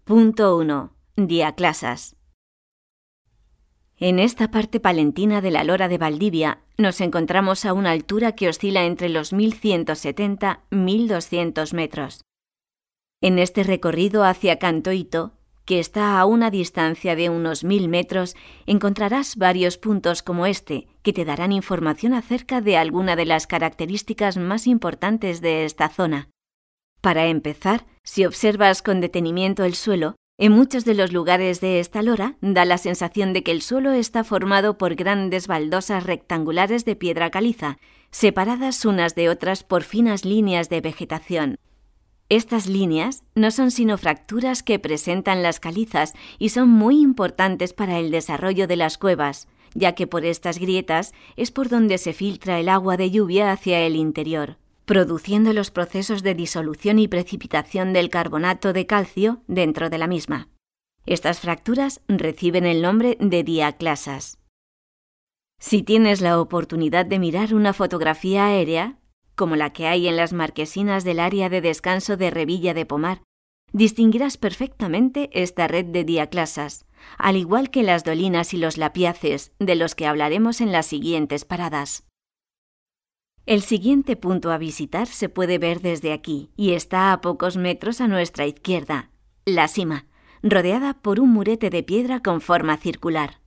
Punto 1. Diaclasas. En esta parte palentina de la Lora de Valdivia nos encontramos a una altura que oscila entre los 1170 y 1200 metros. En este recorrido hacia Cantoito, que está a una distancia de unos 1000 metros, encontrarás varios puntos como este que te darán información acerca de alguna de las características más importantes de esta zona. Para empezar, si observas con detenimiento el suelo, en muchos de los lugares de esta lora da la sensación de que el suelo está formado por grandes baldosas rectangulares de piedra caliza, separadas unas de otras por finas líneas de vegetación. Estas líneas no son sino fracturas que presentan las calizas y son muy importantes para el desarrollo de las cuevas, ya que por estas grietas es por donde se filtra el agua de lluvia hacia el interior, produciendo los procesos de disolución y precipitación del carbonato de calcio dentro de la misma. Estas fracturas reciben el nombre de diaclasas. Si tienes la oportunidad de mirar una fotografía aérea, como la que hay en las marquesinas del área de descanso de Revilla de Pomar, distinguirás perfectamente esta red de diaclasas, al igual que las dolinas y los lapiaces, de los que hablaremos en las siguientes paradas. El siguiente punto a visitar se puede ver desde aquí y está a pocos metros a nuestra izquierda, la cima, rodeada por un murete de piedra con forma circular.